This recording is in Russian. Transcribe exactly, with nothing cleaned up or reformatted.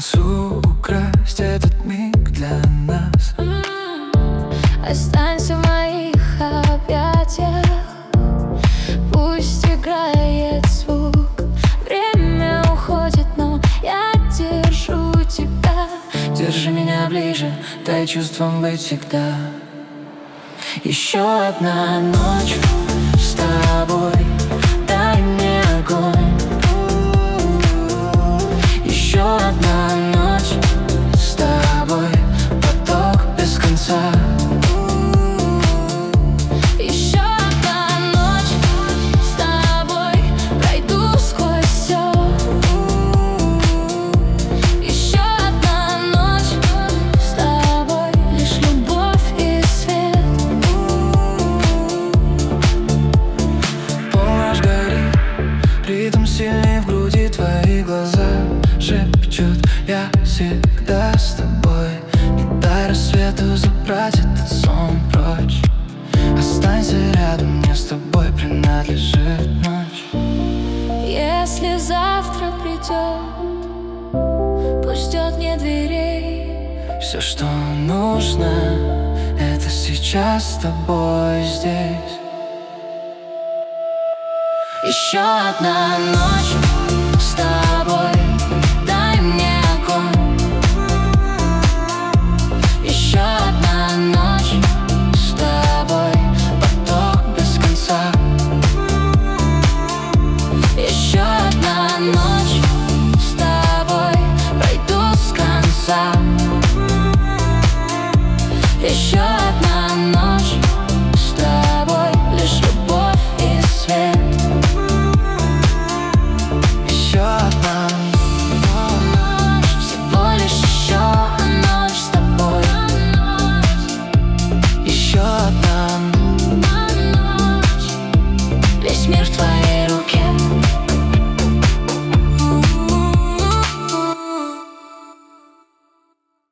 концу украсть этот миг для нас. Останься в моих объятиях, пусть играет звук. Время уходит, но я держу тебя. Держи меня ближе, дай чувствам быть всегда. Еще одна ночь с тобой, дай мне огонь. Еще одна ночь с тобой, поток без конца. Еще одна ночь с тобой, пройду сквозь все. Еще одна ночь с тобой, лишь любовь и свет. Пол наш горит, ритм сильней в груди, твои глаза шепчут: я всегда с тобой. Не дай рассвету забрать этот сон прочь. Останься рядом, мне с тобой принадлежит ночь. Если завтра придет, пусть ждет мне дверей. Все, что нужно, это сейчас с тобой здесь. Еще одна ночь